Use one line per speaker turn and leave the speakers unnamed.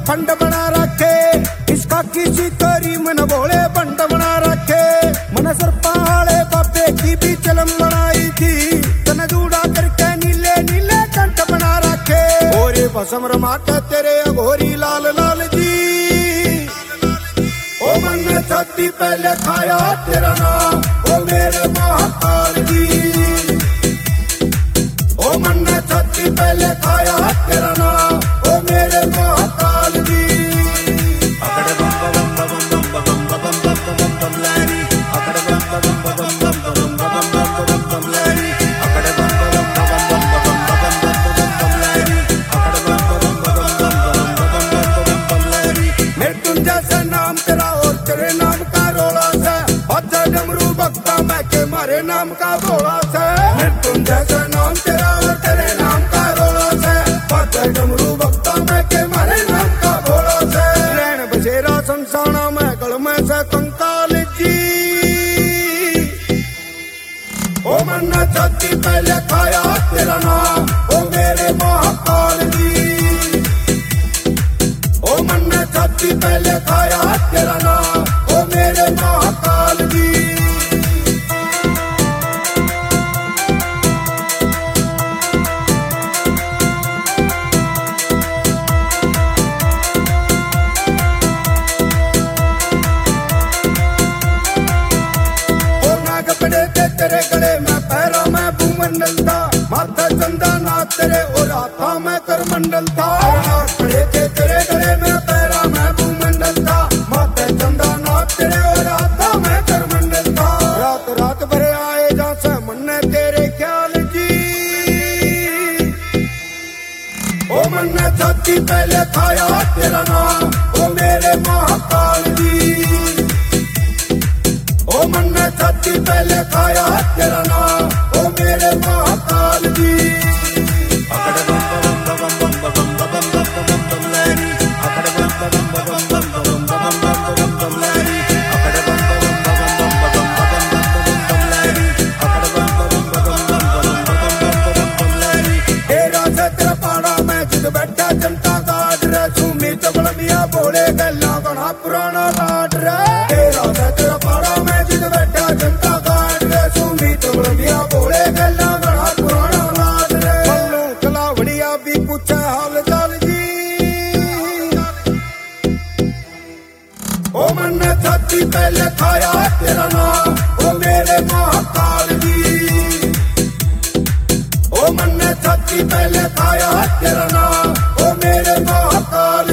Fund बना रखे, इसका किसी करीम न बोले बंड बना रखे। मन सरपाले बाबे की भी चलम बनाई थी, तन जूड़ा करके नीले नीले कंठ बना रखे। और ये भसम रमाते तेरे अघोरी लाल लाल जी, ओ मन ने छाती पहले खाया तेरा नाम, ओ मेरे महाकाल जी। ओ मन ने छाती पहले खाया तेरा नाम, ओ मेरे महाकाल जी। अकड़ बम बम बम बम बम बम बम बम बम लहरी, अकड़ बम बम बम बम बम बम बम बम लहरी, अकड़ बम बम बम बम बम बम बम लहरी, अकड़ बम बम बम बम बम लहरी। मृत्युंजय नाम तेरा और तेरे नाम का रोला से, बाजा डमरू भक्ता मैं के मारे नाम का बोला से। मृत्युंजय नाम तेरा और तेरे नाम का रोला से, बाजा डमरू भक्ता मैं के मारे नाम का बोला से। रैन बसेरा संसाना में गल में से कंकाल जी, ओ मन ने छाती पहले खाया तेरा नाम, ओ मेरे महाकाल जी। ओ मन ने छाती पहले खाया तेरा नाम, ओ मेरे महाकाल जी। ओ नाग पड़े थे तेरे गले में, पैरों में भूमंडल था, माथा चंदा नाथ तेरे और हाथों में करमंडल था। नाग पड़े थे तेरे गले में, पैरों में भूमंडल था, माथा चंदा नाथ तेरे और हाथों में करमंडल था। रात रात भरे आए जैसे मन ने तेरे ख्याल जी, ओ मन ने छाती पहले खाया तेरा नाम, ओ मेरे महाकाल जी। ओ मन ने छाती पहले खाया तेरा नाम, ओ मेरे महाकाल जी। अकड़ बम बम बम बम बम बम बम बम लहरी, अकड़ बम बम बम बम बम बम लहरी, अकड़ बम बम बम बम लहरी, अकड़ बम बम लहरी। तेरा सत्र पाड़ा में जिद बैठा जनता गाड़ रे, सुमी चबल मिया बोले गल्ला गणा पुराना लाड रे। तेरा सत्र पाड़ा में जिद बैठा जनता गाड़ रे, सुमी चबल मिया बोले गल्ला गणा पुराना लाड रे। पल्लू कलावड़िया भी पूछे हाल चाल जी, ओ मन ने छाती पहले खाया तेरा नाम, ओ मेरे महाकाल जी। ओ मन ने छाती पहले खाया तेरा नाम, ओ मेरे महाकाल